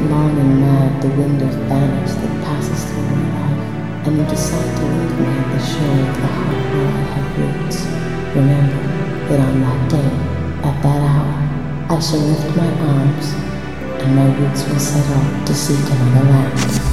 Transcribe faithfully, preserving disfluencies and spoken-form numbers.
long and mad the wind of banners that passes through my life, and you decide to leave me at the shore of the heart where I have roots, remember that on that day, at that hour, I shall lift my arms, and my roots will set out to seek another land.